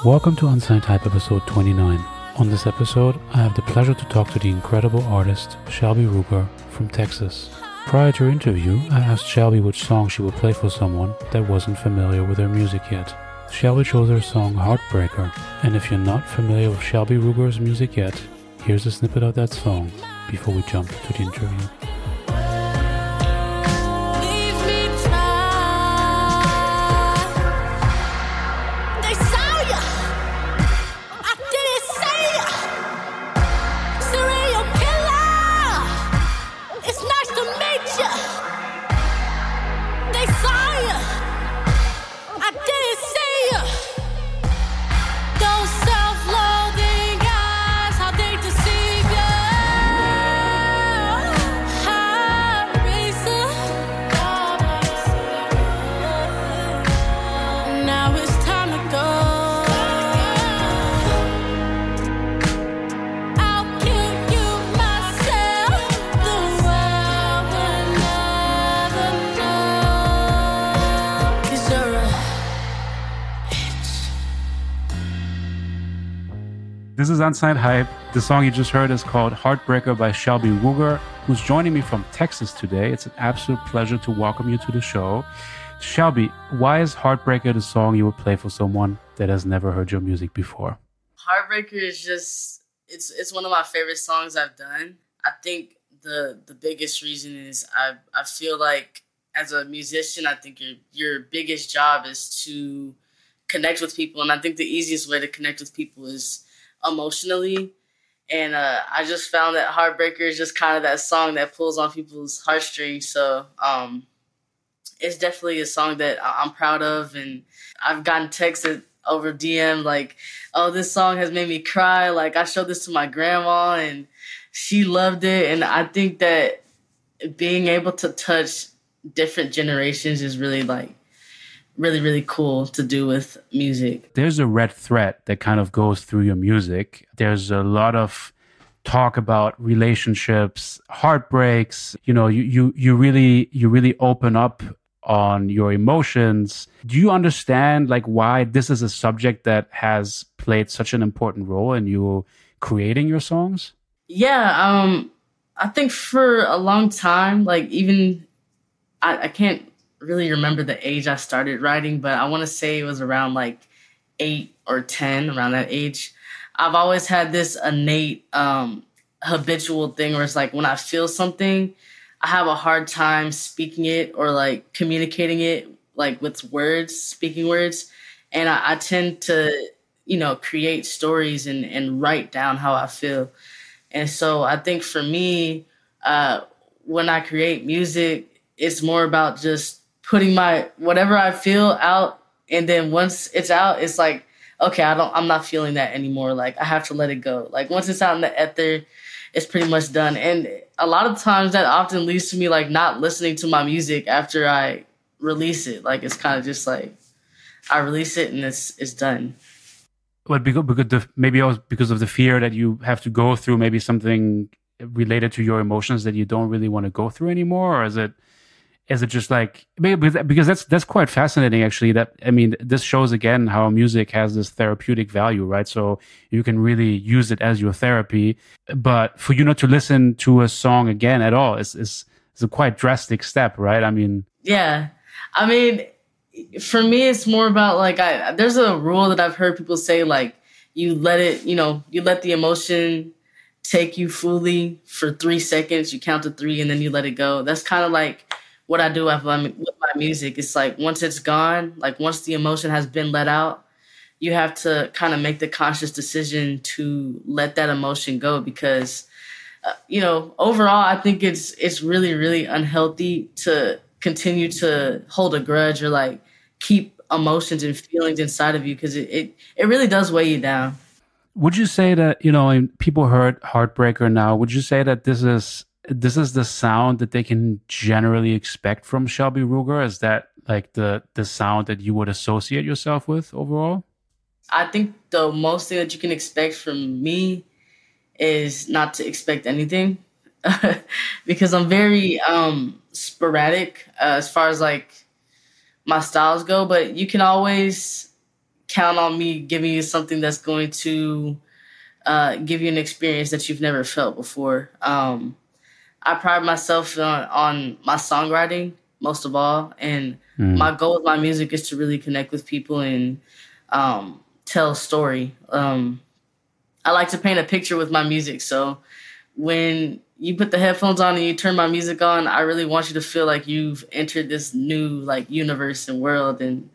Welcome to Unsigned Hype episode 29. On this episode, I have the pleasure to talk to the incredible artist Shelby Ruger from Texas. Prior to our interview, I asked Shelby which song she would play for someone that wasn't familiar with her music yet. Shelby chose her song Heartbreaker, and if you're not familiar with Shelby Ruger's music yet, here's a snippet of that song before we jump to the interview. This is Unsigned Hype. The song you just heard is called Heartbreaker by Shelby Ruger, who's joining me from Texas today. It's an absolute pleasure to welcome you to the show. Shelby, why is Heartbreaker the song you would play for someone that has never heard your music before? Heartbreaker is just, it's one of my favorite songs I've done. I think the biggest reason is I feel like as a musician, I think your biggest job is to connect with people. And I think the easiest way to connect with people is emotionally, and I just found that Heartbreaker is just kind of that song that pulls on people's heartstrings. So it's definitely a song that I'm proud of, and I've gotten texted over DM like, "Oh, this song has made me cry." Like I showed this to my grandma, and she loved it. And I think that being able to touch different generations is really really cool to do with music. There's a red thread that kind of goes through your music. There's a lot of talk about relationships, heartbreaks. You know, you really open up on your emotions. Do you understand like why this is a subject that has played such an important role in you creating your songs? Yeah, I think for a long time, like even I can't really remember the age I started writing, but I want to say it was around like 8 or 10, around that age. I've always had this innate habitual thing where it's like when I feel something, I have a hard time speaking it or like communicating it like with words, speaking words. And I tend to, create stories and write down how I feel. And so I think for me, when I create music, it's more about just putting my whatever I feel out, and then once it's out, it's like, okay, I'm not feeling that anymore. Like I have to let it go. Like once it's out in the ether, it's pretty much done. And a lot of times that often leads to me like not listening to my music after I release it. Like it's kind of just like I release it and it's done. But because of the fear that you have to go through maybe something related to your emotions that you don't really want to go through anymore, or is it just like, because that's quite fascinating actually, this shows again how music has this therapeutic value, right? So you can really use it as your therapy, but for you not to listen to a song again at all is a quite drastic step, right? Yeah. For me, it's more about like, there's a rule that I've heard people say, like you let the emotion take you fully for 3 seconds, you count to 3 and then you let it go. That's kind of like what I do with my music. It's like once it's gone, like once the emotion has been let out, you have to kind of make the conscious decision to let that emotion go because, overall, I think it's really, really unhealthy to continue to hold a grudge or like keep emotions and feelings inside of you because it really does weigh you down. Would you say that, people heard Heartbreaker now, would you say that this is the sound that they can generally expect from Shelby Ruger? Is that like the sound that you would associate yourself with overall? I think the most thing that you can expect from me is not to expect anything because I'm very sporadic as far as like my styles go, but you can always count on me giving you something that's going to give you an experience that you've never felt before. I pride myself on my songwriting most of all, and my goal with my music is to really connect with people and tell a story. I like to paint a picture with my music, so when you put the headphones on and you turn my music on, I really want you to feel like you've entered this new like universe and world. And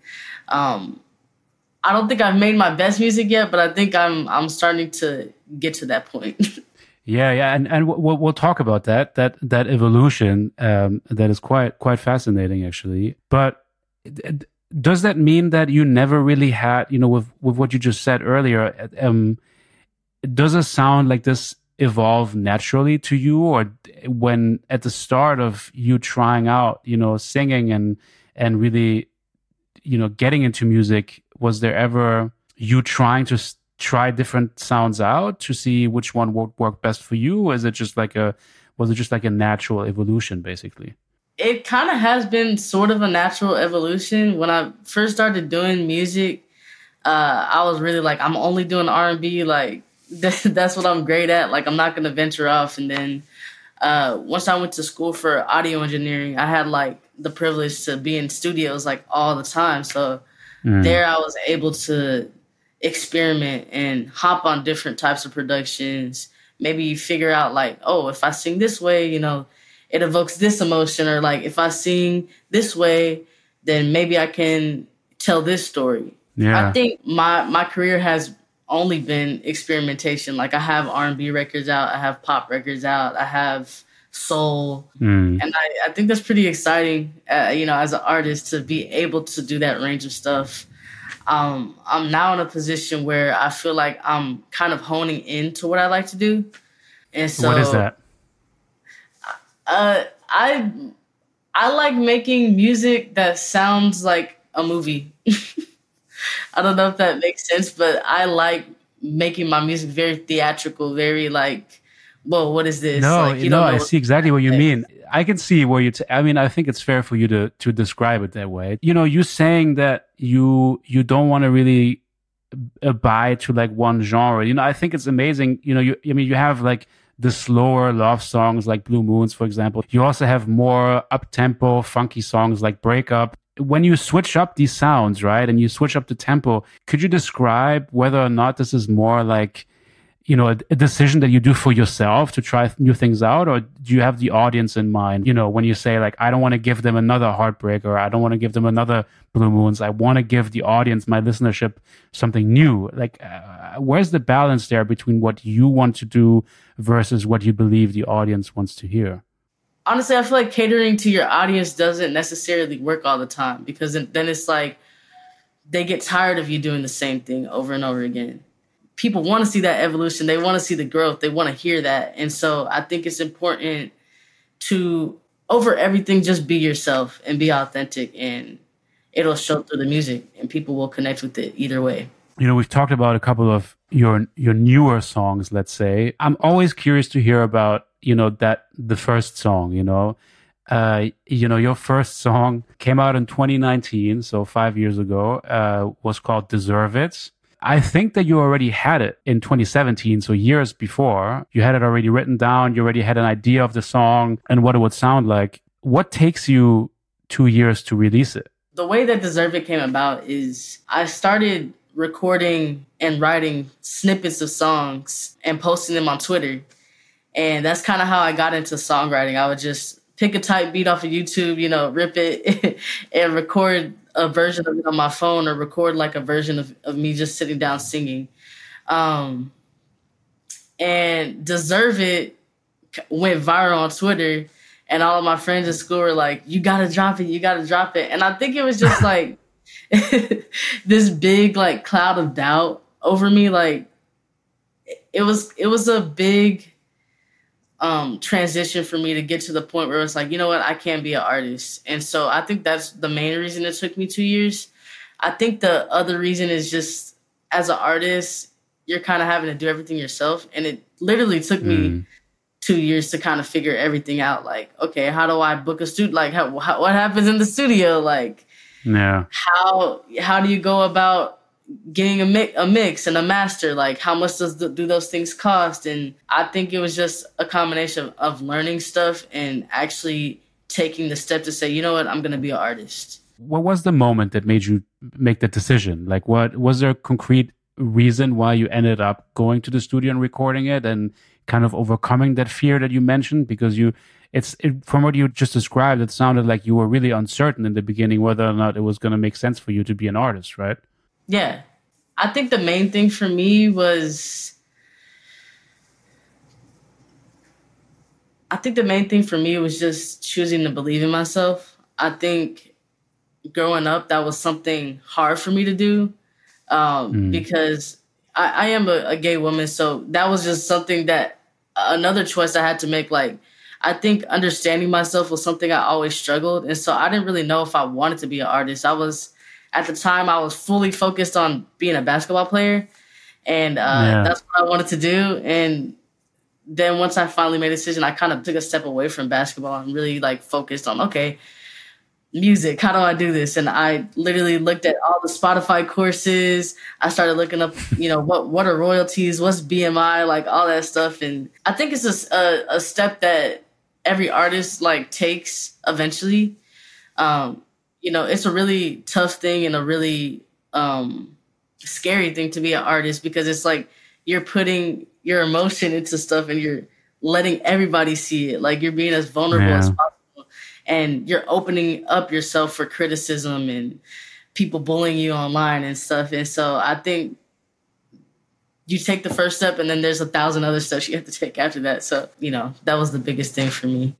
I don't think I've made my best music yet, but I think I'm starting to get to that point. Yeah, and we'll talk about that evolution. That is quite fascinating, actually. But does that mean that you never really had, with what you just said earlier? Does a sound like this evolve naturally to you, or when at the start of you trying out, singing and really, getting into music, was there ever you trying to try different sounds out to see which one would work best for you? Or was it just like a natural evolution, basically? It kind of has been sort of a natural evolution. When I first started doing music, I was really like, I'm only doing R&B. Like, that's what I'm great at. Like, I'm not going to venture off. And then once I went to school for audio engineering, I had like the privilege to be in studios like all the time. So there I was able to experiment and hop on different types of productions. Maybe you figure out like, oh, if I sing this way, it evokes this emotion, or like if I sing this way, then maybe I can tell this story. Yeah. I think my career has only been experimentation. Like I have R&B records out, I have pop records out, I have soul, and I think that's pretty exciting. As an artist, to be able to do that range of stuff. I'm now in a position where I feel like I'm kind of honing into what I like to do. And so, what is that? I like making music that sounds like a movie. I don't know if that makes sense, but I like making my music very theatrical, very like, whoa, what is this? No, like, I see exactly what you mean. I can see where I think it's fair for you to describe it that way. You saying that you don't want to really abide to like one genre. I think it's amazing. You have like the slower love songs like Blue Moons, for example. You also have more up-tempo, funky songs like Break Up. When you switch up these sounds, right, and you switch up the tempo, could you describe whether or not this is more like, a decision that you do for yourself to try new things out, or do you have the audience in mind? When you say like, I don't want to give them another Heartbreak, or I don't want to give them another Blue Moons. I want to give the audience, my listenership, something new. Like, where's the balance there between what you want to do versus what you believe the audience wants to hear? Honestly, I feel like catering to your audience doesn't necessarily work all the time, because then it's like they get tired of you doing the same thing over and over again. People want to see that evolution. They want to see the growth. They want to hear that. And so I think it's important to, over everything, just be yourself and be authentic, and it'll show through the music and people will connect with it either way. We've talked about a couple of your newer songs, let's say. I'm always curious to hear about, the first song, your first song came out in 2019, so 5 years ago, was called Deserve It. I think that you already had it in 2017, so years before. You had it already written down. You already had an idea of the song and what it would sound like. What takes you 2 years to release it? The way that Deserve It came about is I started recording and writing snippets of songs and posting them on Twitter. And that's kind of how I got into songwriting. I would just pick a type beat off of YouTube, rip it and record a version of it on my phone, or record like a version of me just sitting down singing. And Deserve It went viral on Twitter, and all of my friends at school were like, you gotta drop it. And I think it was just like this big like cloud of doubt over me. Like it was a big transition for me to get to the point where it's like, you know what, I can't be an artist. And so I think that's the main reason it took me 2 years. I think the other reason is just, as an artist, you're kind of having to do everything yourself. And it literally took me 2 years to kind of figure everything out. Like, okay, how do I book a studio? Like, what happens in the studio? Like, yeah, how do you go about getting a mix and a master, like how much do those things cost? And I think it was just a combination of learning stuff and actually taking the step to say, you know what, I'm going to be an artist. What was the moment that made you make that decision? Like, what was there a concrete reason why you ended up going to the studio and recording it and kind of overcoming that fear that you mentioned? Because from what you just described, it sounded like you were really uncertain in the beginning whether or not it was going to make sense for you to be an artist, right? Yeah. I think the main thing for me was just choosing to believe in myself. I think growing up, that was something hard for me to do because I am a gay woman. So that was just something that another choice I had to make. Like, I think understanding myself was something I always struggled. And so I didn't really know if I wanted to be an artist. At the time, I was fully focused on being a basketball player. And that's what I wanted to do. And then once I finally made a decision, I kind of took a step away from basketball and really like focused on, okay, music, how do I do this? And I literally looked at all the Spotify courses. I started looking up, what are royalties? What's BMI? Like all that stuff. And I think it's just a step that every artist like takes eventually. It's a really tough thing and a really scary thing to be an artist because it's like you're putting your emotion into stuff and you're letting everybody see it. Like you're being as vulnerable as possible. And you're opening up yourself for criticism and people bullying you online and stuff. And so I think you take the first step and then there's 1,000 other steps you have to take after that. So, that was the biggest thing for me.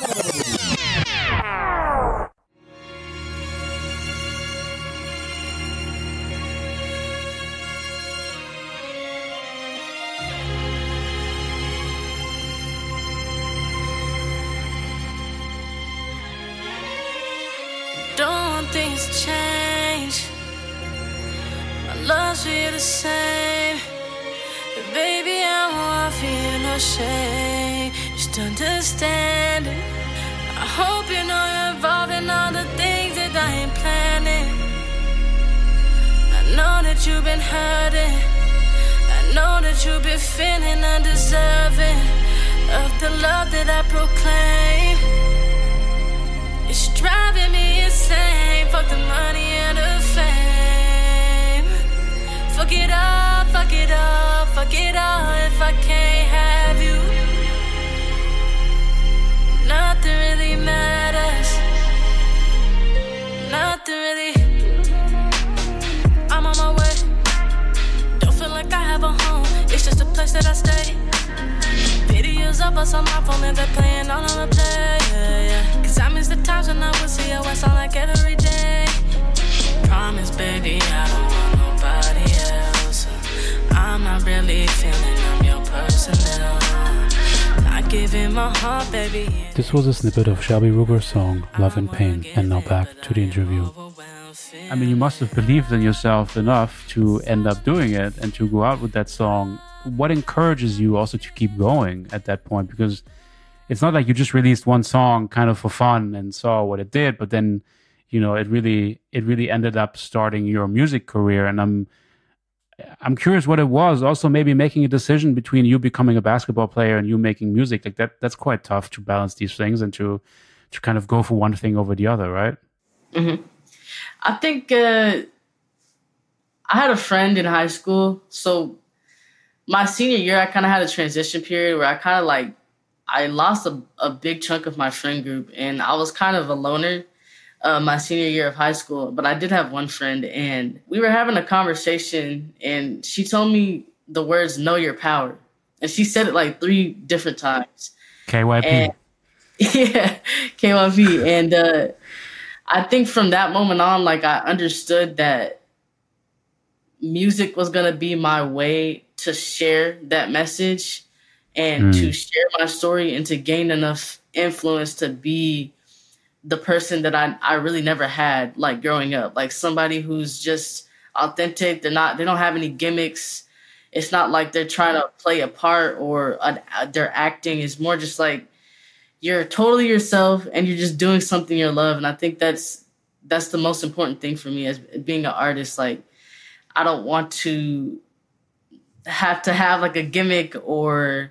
Things change. My love's for you the same. But baby, I won't feel no shame. Just understand it. I hope you know you're involved in all the things that I ain't planning. I know that you've been hurting. I know that you've been feeling undeserving of the love that I proclaim. It's driving me insane. Fuck the money and the fame. Fuck it all, fuck it all, fuck it all if I can't have you. Nothing really matters. Nothing really. I'm on my way. Don't feel like I have a home. It's just a place that I stay. Videos of us on my phone and they're playing all on replay. Cause I miss the times when I would see your ass on like every day. Promise, baby, I don't want nobody else. I'm not really feeling I'm your personnel. Not giving my heart, baby. This was a snippet of Shelby Ruger's song, Love and Pain. And now back to the interview. I mean, you must have believed in yourself enough to end up doing it and to go out with that song. What encourages you also to keep going at that point? Because it's not like you just released one song kind of for fun and saw what it did, but then, it really ended up starting your music career. And I'm curious what it was. Also, maybe making a decision between you becoming a basketball player and you making music like that. That's quite tough to balance these things and to kind of go for one thing over the other, right? Mm-hmm. I think I had a friend in high school, so my senior year, I kind of had a transition period where I lost a big chunk of my friend group, and I was kind of a loner my senior year of high school. But I did have one friend, and we were having a conversation, and she told me the words, "Know your power." And she said it like 3 different times. KYP. And, yeah, KYP. And I think from that moment on, like, I understood that music was going to be my way to share that message and to share my story and to gain enough influence to be the person that I really never had, like, growing up. Like, somebody who's just authentic. They don't have any gimmicks. It's not like they're trying to play a part or they're acting. It's more just like you're totally yourself and you're just doing something you love. And I think that's the most important thing for me as being an artist. Like, I don't want to have like a gimmick or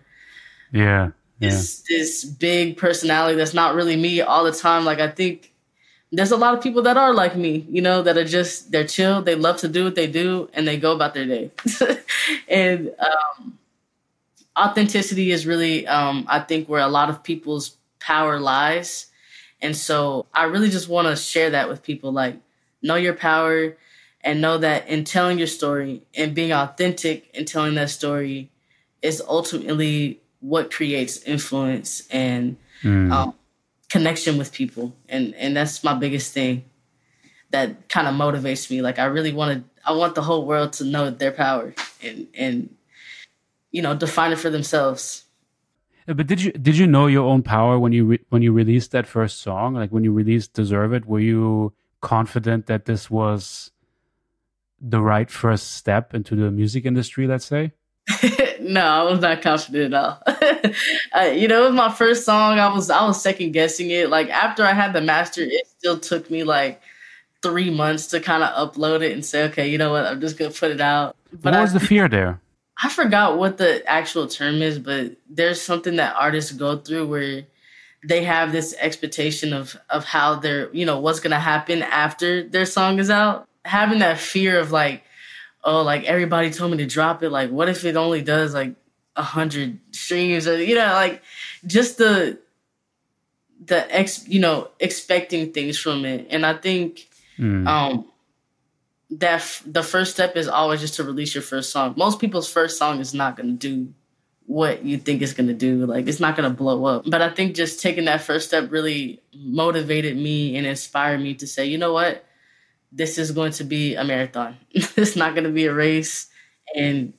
this big personality that's not really me all the time. Like, I think there's a lot of people that are like me, you know, that are just, they're chill. They love to do what they do and they go about their day. And authenticity is really, I think, where a lot of people's power lies. And so I really just want to share that with people, like, know your power and know that in telling your story and being authentic in telling that story is ultimately what creates influence and connection with people. And that's my biggest thing that kind of motivates me. Like, I want the whole world to know their power and you know, define it for themselves. But did you know your own power when you released that first song? Like, when you released "Deserve It," were you confident that this was the right first step into the music industry, let's say? No, I was not confident at all. You know, it was my first song. I was second guessing it. Like, after I had the master, it still took me like 3 months to kind of upload it and say, okay, you know what, I'm just gonna put it out. But what was the fear there? I forgot what the actual term is, but there's something that artists go through where they have this expectation of how they're, you know, what's going to happen after their song is out. Having that fear of like, oh, like, everybody told me to drop it. Like, what if it only does like 100 streams, or, you know, like, just expecting things from it. And I think, that the first step is always just to release your first song. Most people's first song is not going to do what you think it's going to do. Like, it's not going to blow up. But I think just taking that first step really motivated me and inspired me to say, you know what? This is going to be a marathon. It's not going to be a race. And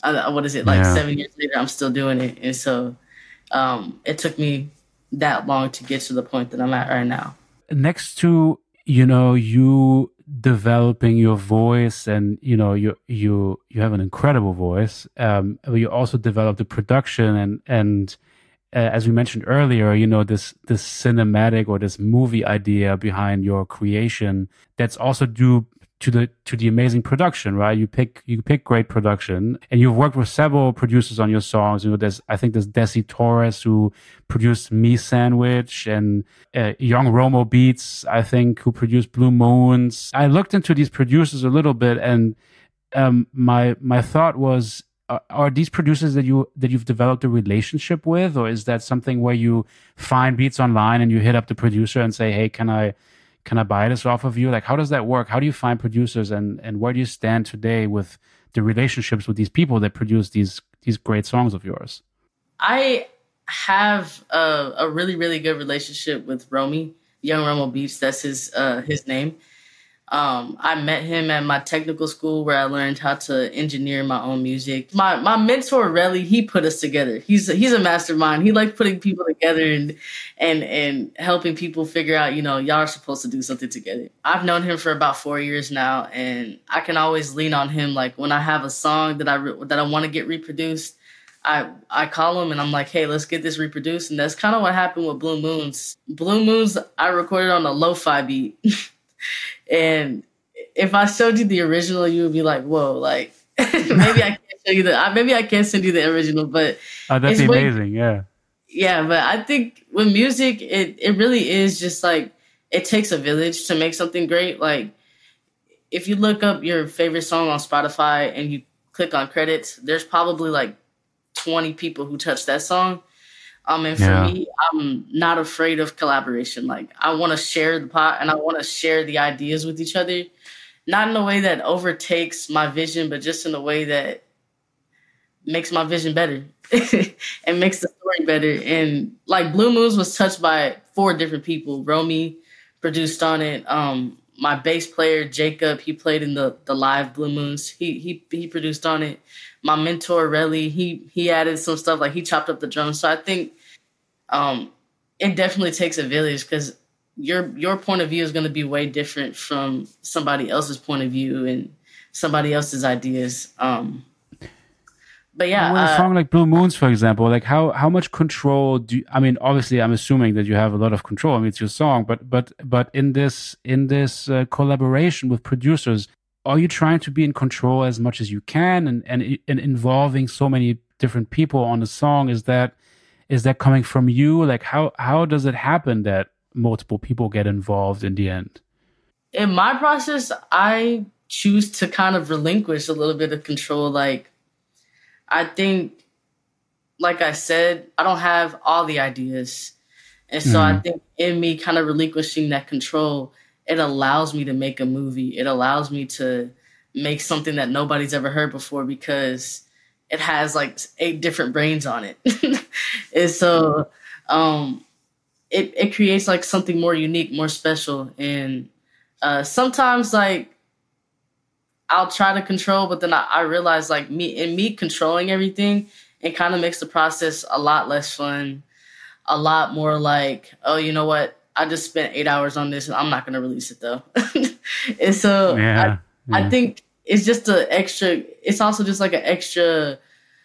7 years later, I'm still doing it. And so it took me that long to get to the point that I'm at right now. Next to, you know, you developing your voice, and you know, you have an incredible voice, you also develop the production and as we mentioned earlier, you know, this cinematic or this movie idea behind your creation, that's also due to the amazing production, right? You pick great production, and you've worked with several producers on your songs. You know, there's Desi Torres, who produced Me Sandwich, and Young Romo Beats, I think, who produced Blue Moons. I looked into these producers a little bit, and my thought was, are these producers that you've developed a relationship with, or is that something where you find beats online and you hit up the producer and say, hey, can I buy this off of you? Like, how does that work? How do you find producers, and where do you stand today with the relationships with these people that produce these great songs of yours? I have a really, really good relationship with Romy, Young Romo Beats. That's his name. I met him at my technical school where I learned how to engineer my own music. My mentor, Relly, he put us together. He's a mastermind. He likes putting people together and helping people figure out, you know, y'all are supposed to do something together. I've known him for about 4 years now, and I can always lean on him. Like, when I have a song that I want to get reproduced, I call him and I'm like, hey, let's get this reproduced. And that's kind of what happened with Blue Moons. Blue Moons, I recorded on a lo-fi beat. And if I showed you the original, you would be like, whoa, like, maybe I can't show you maybe I can't send you the original, but that'd be amazing. Yeah. Yeah. But I think with music, it really is just like, it takes a village to make something great. Like, if you look up your favorite song on Spotify and you click on credits, there's probably like 20 people who touched that song. And for me, I'm not afraid of collaboration. Like, I want to share the pot and I want to share the ideas with each other, not in a way that overtakes my vision, but just in a way that makes my vision better and makes the story better. And like, Blue Moons was touched by 4 different people. Romy produced on it. My bass player, Jacob, he played in the live Blue Moons. He produced on it. My mentor, Relly, he added some stuff, like he chopped up the drums. So I think it definitely takes a village, because your point of view is going to be way different from somebody else's point of view and somebody else's ideas. But yeah, with a song like Blue Moons, for example, like how much control do you, I mean, obviously I'm assuming that you have a lot of control. I mean, it's your song, but in this collaboration with producers, are you trying to be in control as much as you can, and involving so many different people on the song? Is that coming from you? Like, how does it happen that multiple people get involved in the end? In my process, I choose to kind of relinquish a little bit of control. Like, I think, like I said, I don't have all the ideas. And so I think in me kind of relinquishing that control, it allows me to make a movie. It allows me to make something that nobody's ever heard before, because it has like 8 different brains on it. And so it creates like something more unique, more special. And sometimes like I'll try to control, but then I realize like me controlling everything, it kind of makes the process a lot less fun, a lot more like, oh, you know what? I just spent 8 hours on this and I'm not going to release it though. And so I think it's just it's also just like an extra,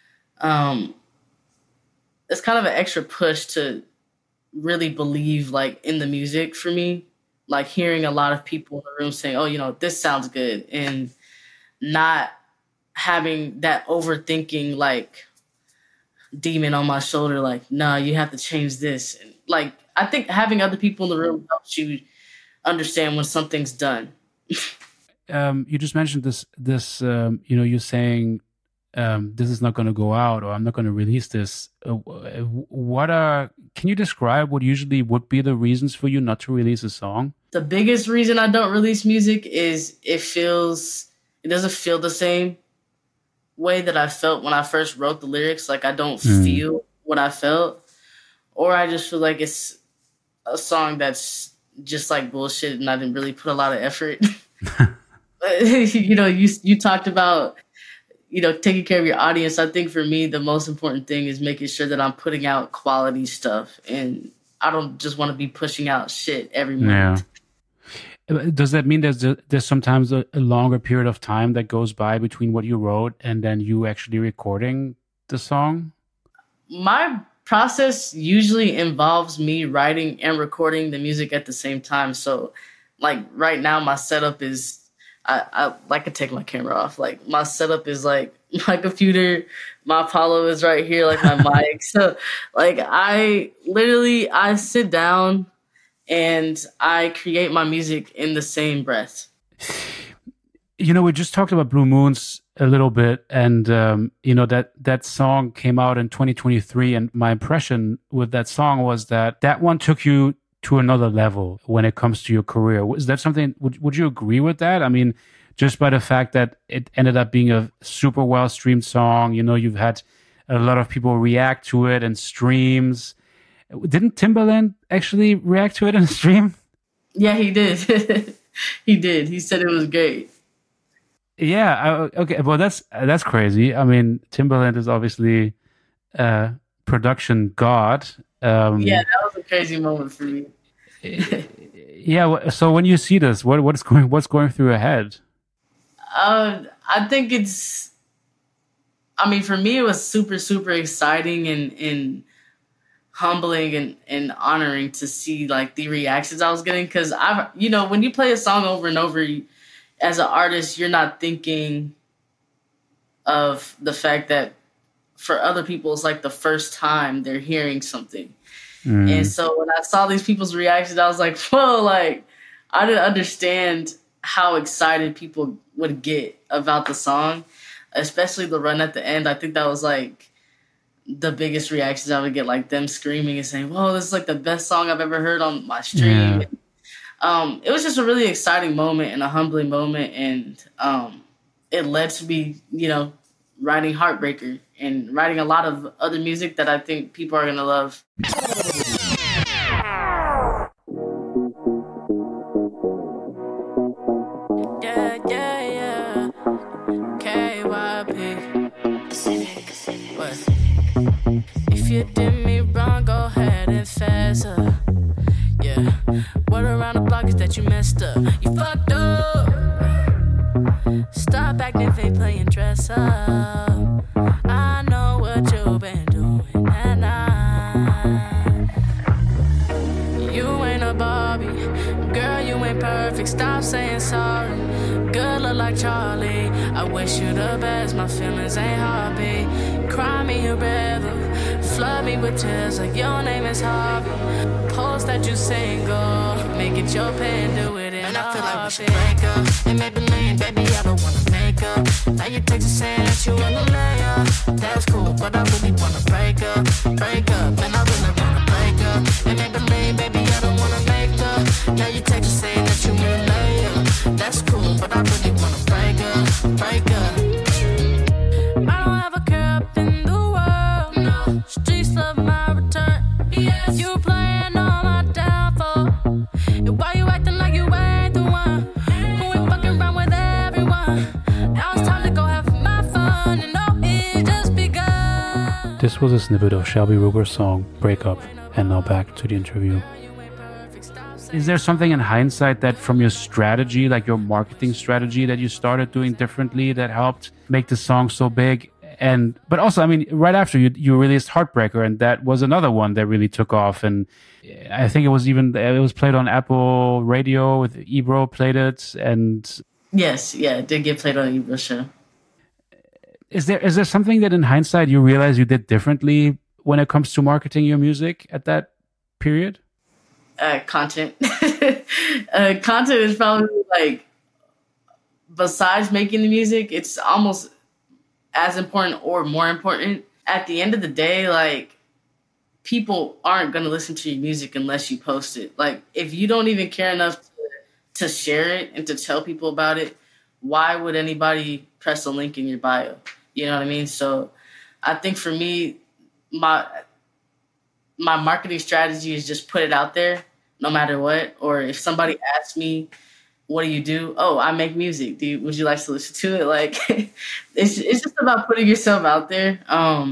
it's kind of an extra push to really believe like in the music for me, like hearing a lot of people in the room saying, oh, you know, this sounds good, and not having that overthinking like demon on my shoulder, like, nah, you have to change this. And like, I think having other people in the room helps you understand when something's done. You just mentioned this, you know, you're saying this is not going to go out, or I'm not going to release this. Can you describe what usually would be the reasons for you not to release a song? The biggest reason I don't release music is it doesn't feel the same way that I felt when I first wrote the lyrics. Like, I don't feel what I felt, or I just feel like it's a song that's just like bullshit and I didn't really put a lot of effort. You know, you talked about, you know, taking care of your audience. I think for me, the most important thing is making sure that I'm putting out quality stuff, and I don't just want to be pushing out shit every month. Yeah. Does that mean there's sometimes a longer period of time that goes by between what you wrote and then you actually recording the song? My process usually involves me writing and recording the music at the same time. So like right now, my setup is, I like to take my camera off. Like, my setup is like my computer, my Apollo is right here, like my mic. So like I sit down and I create my music in the same breath. You know, we just talked about Blue Moons a little bit, and you know, that song came out in 2023, and my impression with that song was that one took you to another level when it comes to your career. Is that something, would you agree with that? I mean, just by the fact that it ended up being a super well streamed song, you know, you've had a lot of people react to it and streams. Didn't Timbaland actually react to it in a stream? Yeah, he did. He did. He said it was great. Yeah. Okay. Well, that's crazy. I mean, Timbaland is obviously production god. Yeah, that was a crazy moment for me. Yeah. So when you see this, what's going through your head? I think for me, it was super, super exciting and humbling and honoring to see like the reactions I was getting. Cause when you play a song over and over, as an artist, you're not thinking of the fact that for other people, it's like the first time they're hearing something. And so when I saw these people's reactions, I was like, whoa, like I didn't understand how excited people would get about the song, especially the run at the end. I think that was like the biggest reactions I would get, like them screaming and saying, whoa, this is like the best song I've ever heard on my stream. Yeah. It was just a really exciting moment and a humbling moment. And it led to me, writing Heartbreaker and writing a lot of other music that I think people are going to love. Yeah. KYP. What? If you did me wrong, go ahead and fess up. Yeah. Word around the block is that you messed up. You fucked up. Stop acting fake, playing dress up. I know what you've been doing, and you ain't a Barbie. Girl, you ain't perfect. Stop saying sorry. Good look like Charlie. I wish you the best. My feelings ain't heartbeat. Cry me a river. Flood me with tears like your name is Harvey. Post that you single. Make it your pen, do it in. And I feel like we should break up. And maybe lean, baby, I don't wanna make up. Now you text me saying that you wanna lay up. That's cool, but I really wanna break up. Break up, and I really wanna break up. And maybe lean, baby, I don't wanna make up. Now you text me saying that you wanna lay up. That's cool, but I really wanna break up. Break up. I don't have a care up in the world. No. Streets love my return. Yes. You playing on my downfall. And why you acting like you ain't the one who ain't fucking around with everyone? Now it's time to go have my fun. And no, it just begun. This was a snippet of Shelby Ruger's song Break Up, and now back to the interview. Is there something in hindsight that from your strategy, like your marketing strategy, that you started doing differently that helped make the song so big? But also, I mean, right after you released Heartbreaker, and that was another one that really took off. And I think it was played on Apple Radio with Ebro played it. And yes, yeah, it did get played on Ebro's show. Is there something that in hindsight you realize you did differently when it comes to marketing your music at that period? Content. Content is probably like, besides making the music, it's almost as important or more important. At the end of the day, like, people aren't going to listen to your music unless you post it. Like, if you don't even care enough to share it and to tell people about it, why would anybody press a link in your bio? You know what I mean? So I think for me, my marketing strategy is just put it out there no matter what. Or if somebody asks me, what do you do? Oh, I make music. Would you like to listen to it? Like, it's just about putting yourself out there.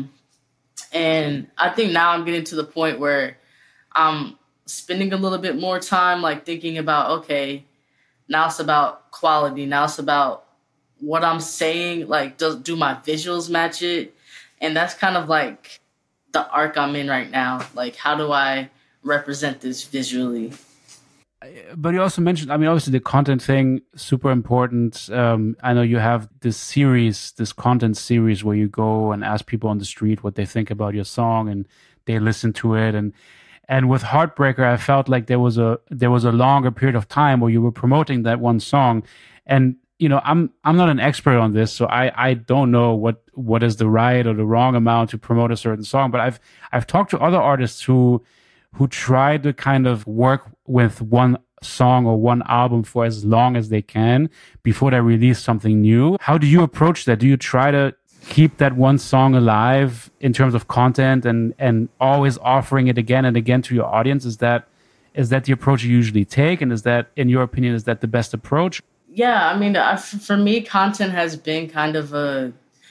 And I think now I'm getting to the point where I'm spending a little bit more time, like, thinking about, okay, now it's about quality. Now it's about what I'm saying. Like, do my visuals match it? And that's kind of like the arc I'm in right now. Like, how do I represent this visually? But you also mentioned, I mean, obviously the content thing, super important. I know you have this content series where you go and ask people on the street what they think about your song, and they listen to it. And with Heartbreaker, I felt like there was a longer period of time where you were promoting that one song. And, you know, I'm not an expert on this, so I don't know what is the right or the wrong amount to promote a certain song. But I've talked to other artists who try to kind of work with one song or one album for as long as they can before they release something new. How do you approach that? Do you try to keep that one song alive in terms of content and always offering it again and again to your audience? Is that the approach you usually take? And is that, in your opinion, is that the best approach? Yeah, I mean, for me, content has been kind of a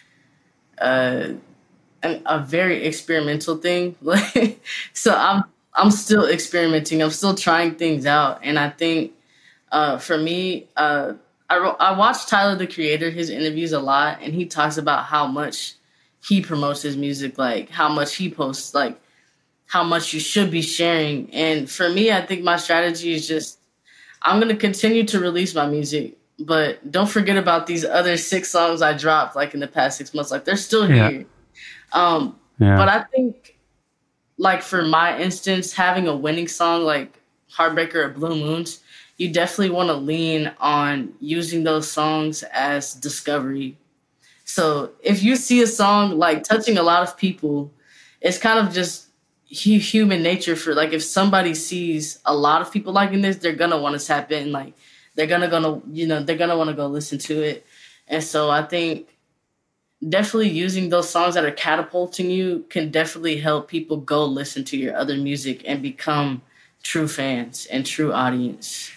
very experimental thing. So I'm still experimenting. I'm still trying things out. And I think for me, I watch Tyler, the Creator, his interviews a lot. And he talks about how much he promotes his music, like how much he posts, like how much you should be sharing. And for me, I think my strategy is just, I'm going to continue to release my music. But don't forget about these other 6 songs I dropped like in the past 6 months. Like, they're still here. But I think, like, for my instance, having a winning song like Heartbreaker or Blue Moons, you definitely want to lean on using those songs as discovery. So if you see a song like touching a lot of people, it's kind of just human nature for, like, if somebody sees a lot of people liking this, they're going to want to tap in. Like, they're going to want to go listen to it. And so I think definitely using those songs that are catapulting you can definitely help people go listen to your other music and become true fans and true audience.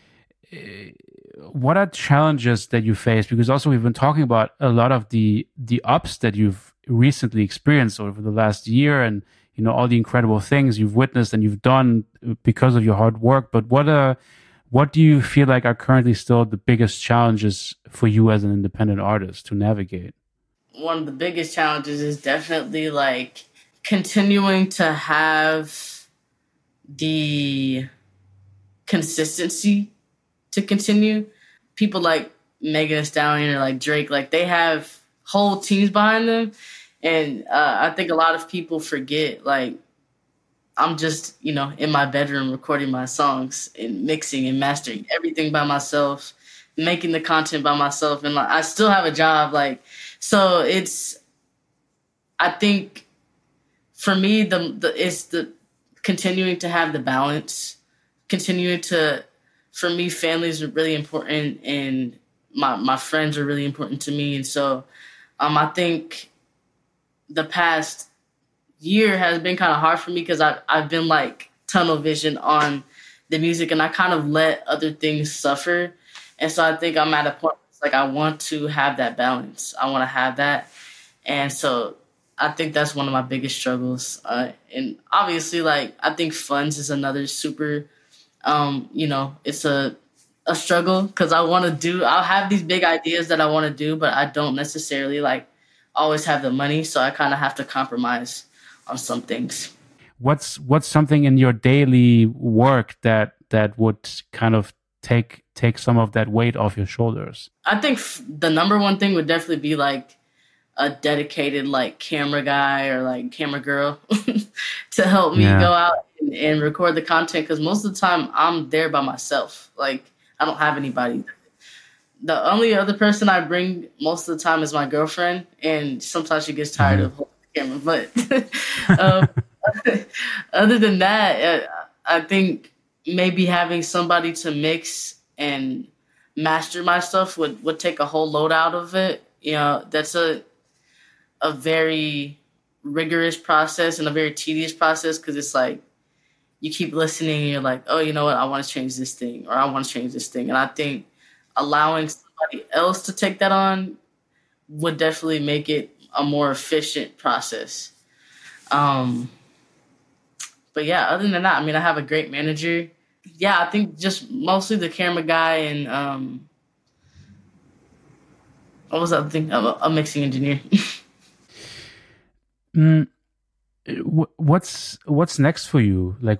What are challenges that you face? Because also we've been talking about a lot of the ups that you've recently experienced over the last year, and, you know, all the incredible things you've witnessed and you've done because of your hard work. But what do you feel like are currently still the biggest challenges for you as an independent artist to navigate? One of the biggest challenges is definitely, like, continuing to have the consistency to continue. People, like, Megan Thee Stallion or like Drake, like they have whole teams behind them. And I think a lot of people forget, like, I'm just, in my bedroom recording my songs and mixing and mastering everything by myself, making the content by myself. And like, I still have a job. Like, so I think for me, it's the continuing to have the balance, for me, families are really important and my friends are really important to me. And so I think the past year has been kind of hard for me because I've been like tunnel vision on the music and I kind of let other things suffer. And so I think I'm at a point where it's like I want to have that balance. I want to have that. And so I think that's one of my biggest struggles. And obviously, like, I think funds is another super, it's a struggle because I'll have these big ideas that I want to do, but I don't necessarily like always have the money. So I kind of have to compromise on some things. What's something in your daily work that would kind of take some of that weight off your shoulders? I think the number one thing would definitely be like a dedicated like camera guy or like camera girl to help me go out and record the content. Because most of the time I'm there by myself. Like I don't have anybody. The only other person I bring most of the time is my girlfriend, and sometimes she gets tired of holding the camera. But other than that, I think maybe having somebody to mix and master my stuff would take a whole load out of it. That's a very rigorous process and a very tedious process because it's like you keep listening and you're like, oh, you know what? I want to change this thing or I want to change this thing. And I think allowing somebody else to take that on would definitely make it a more efficient process. But yeah, other than that, I mean, I have a great manager. Yeah, I think just mostly the camera guy and what was the other thing? A mixing engineer. What's next for you? Like,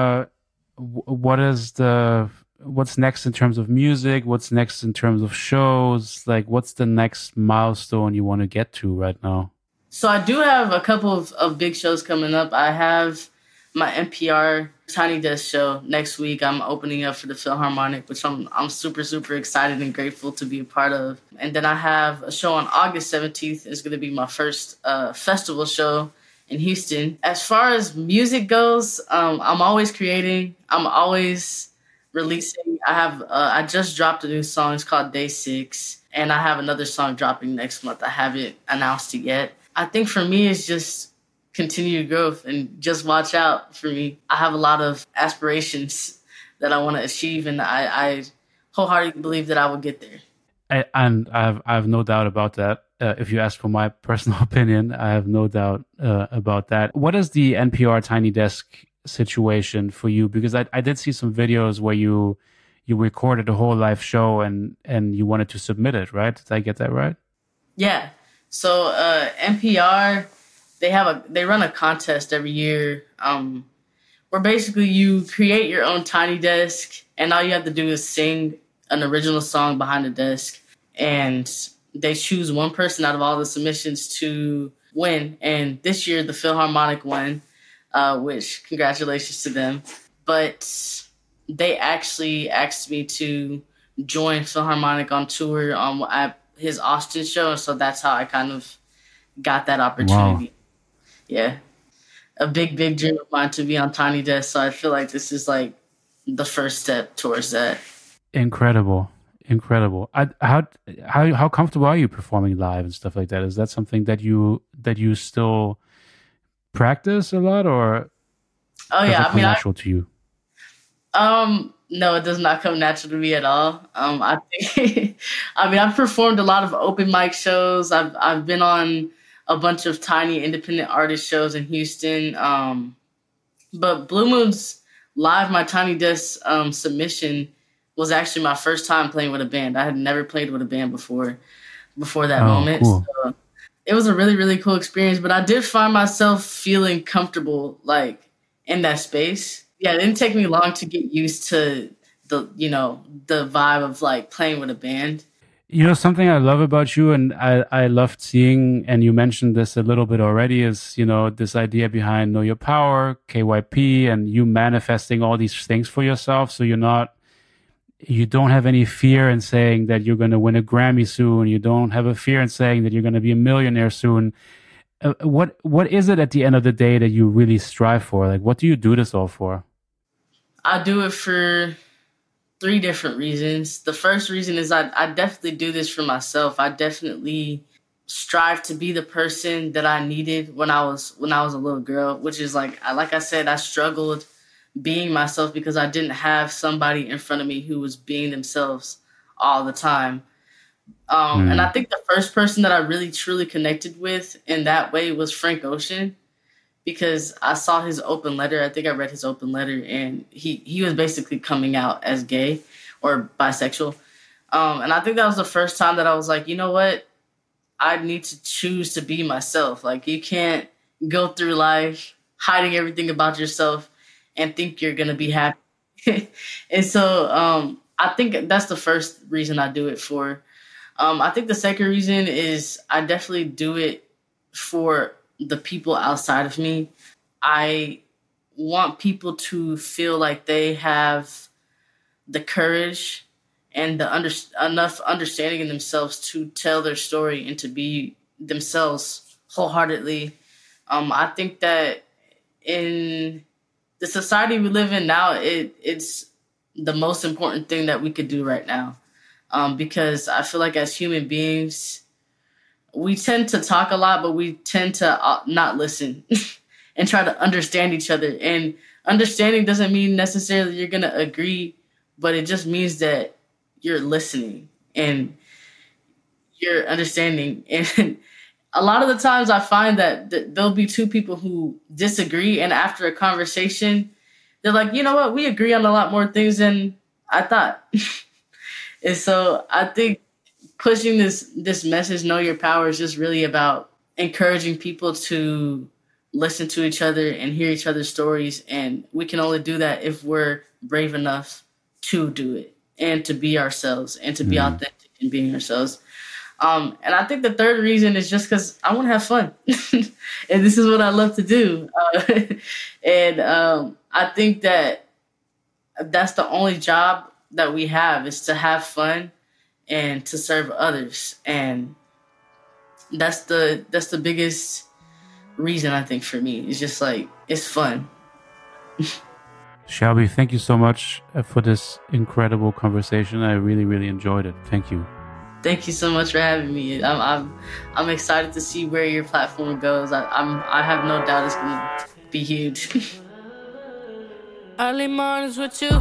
what's next in terms of music? What's next in terms of shows? Like, what's the next milestone you want to get to right now? So I do have a couple of big shows coming up. I have my NPR Tiny Desk show next week. I'm opening up for the Philharmonic, which I'm super, super excited and grateful to be a part of. And then I have a show on August 17th. It's going to be my first festival show in Houston. As far as music goes, I'm always creating. I'm always releasing. I just dropped a new song. It's called Day 6. And I have another song dropping next month. I haven't announced it yet. I think for me, it's just continued growth and just watch out for me. I have a lot of aspirations that I want to achieve, and I wholeheartedly believe that I will get there. And I have no doubt about that. If you ask for my personal opinion, I have no doubt about that. What is the NPR Tiny Desk situation for you? Because I did see some videos where you recorded a whole live show and you wanted to submit it, right? Did I get that right? Yeah. So NPR, they run a contest every year where basically you create your own tiny desk and all you have to do is sing an original song behind the desk, and they choose one person out of all the submissions to win. And this year the Philharmonic won, which congratulations to them. But they actually asked me to join Philharmonic on tour at his Austin show, so that's how I kind of got that opportunity. Wow. Yeah. A big dream of mine to be on Tiny Desk, so I feel like this is like the first step towards that. Incredible. How comfortable are you performing live and stuff like that? Is that something that you still practice a lot, or does it come natural to you? No, it does not come natural to me at all. I think, I've performed a lot of open mic shows. I've been on a bunch of tiny independent artist shows in Houston. But Blue Moon's live, my Tiny Desk submission was actually my first time playing with a band. I had never played with a band before that moment. Cool. So it was a really, really cool experience, but I did find myself feeling comfortable like in that space. Yeah, it didn't take me long to get used to the vibe of like playing with a band. You know, something I love about you, and I loved seeing, and you mentioned this a little bit already, is, you know, this idea behind Know Your Power, KYP, and you manifesting all these things for yourself. So you don't have any fear in saying that you're going to win a Grammy soon. You don't have a fear in saying that you're going to be a millionaire soon. What is it at the end of the day that you really strive for? Like, what do you do this all for? I do it for 3 different reasons. The first reason is I definitely do this for myself. I definitely strive to be the person that I needed when I was a little girl, which is like I said, I struggled being myself because I didn't have somebody in front of me who was being themselves all the time. And I think the first person that I really truly connected with in that way was Frank Ocean, because I saw his open letter. I think I read his open letter, and he was basically coming out as gay or bisexual. And I think that was the first time that I was like, you know what? I need to choose to be myself. Like, you can't go through life hiding everything about yourself and think you're going to be happy. And so I think that's the first reason I do it for. I think the second reason is I definitely do it for the people outside of me. I want people to feel like they have the courage and enough understanding in themselves to tell their story and to be themselves wholeheartedly. I think that in the society we live in now, it's the most important thing that we could do right now. Because I feel like as human beings, we tend to talk a lot, but we tend to not listen and try to understand each other. And understanding doesn't mean necessarily you're going to agree, but it just means that you're listening and you're understanding. And a lot of the times I find that there'll be 2 people who disagree, and after a conversation, they're like, you know what, we agree on a lot more things than I thought. And so I think pushing this message, Know Your Power, is just really about encouraging people to listen to each other and hear each other's stories. And we can only do that if we're brave enough to do it and to be ourselves and to be authentic in being ourselves. And I think the third reason is just because I want to have fun. And this is what I love to do. I think that that's the only job that we have, is to have fun and to serve others. And that's the biggest reason, I think, for me. It's just like, it's fun. Shelby, thank you so much for this incredible conversation. I really, really enjoyed it. Thank you. Thank you so much for having me. I'm excited to see where your platform goes. I have no doubt it's going to be huge. Early mornings with you.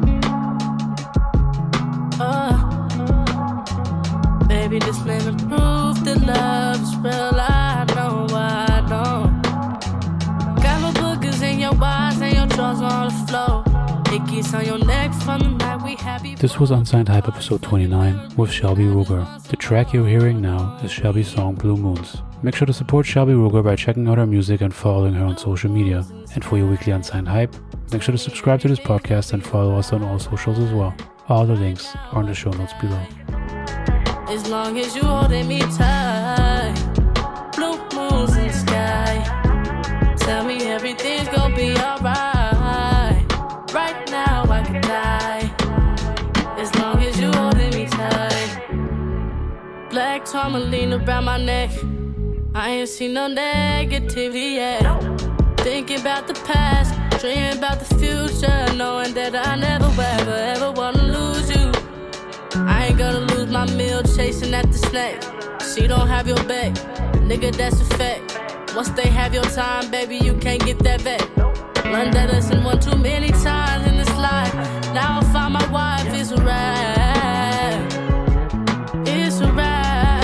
Baby, this living proof that love is real. I know I don't. Got my bookers in your eyes and your drawers on the floor. Hickeys on your neck from the night we happy. This was Unsigned Hype episode 29 with Shelby Ruger. The track you're hearing now is Shelby's song Blue Moons. Make sure to support Shelby Ruger by checking out her music and following her on social media. And for your weekly Unsigned Hype, make sure to subscribe to this podcast and follow us on all socials as well. All the links are in the show notes below. As long as you holding me tight, blue moons in the sky. Tell me everything's gonna be alright. Right now I could die. As long as you holding me tight. Black tourmaline around my neck. I ain't seen no negativity yet. Thinking about the past, dreaming about the future, knowing that I never ever wanna lose you. I ain't gonna lose my meal chasing at the snack. She don't have your back, nigga, that's a fact. Once they have your time, baby, you can't get that back. Learned that lesson one too many times in this life. Now I find my wife, it's a rap. It's a rap.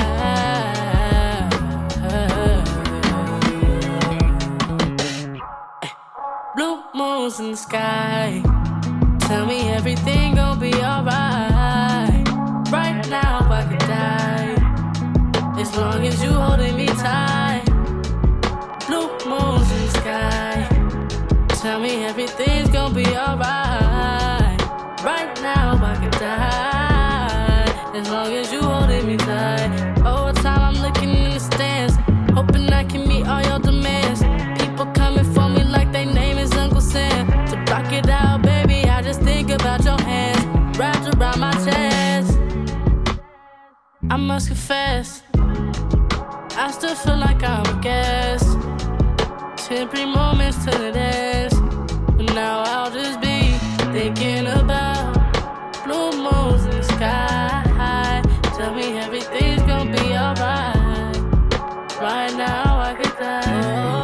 Blue moons in the sky. Tell me everything gon' be alright. Right now I could die. As long as you holding me tight. Blue moons in the sky. Tell me everything's gon' be alright. Right now I could die. As long as you holding holding me tight. All the time I'm looking in the stands, hoping I can meet all your demands. People coming for me like they name is Uncle Sam. To block it out, baby, I just think about your hands wrapped around my chest. I must confess, I still feel like I'm a guest. Temporary moments to the dance, but now I'll just be thinking about blue moons in the sky. Tell me everything's gonna be alright. Right now I could die.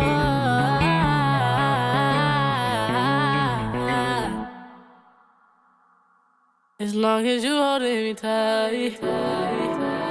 As long as you holding me tight.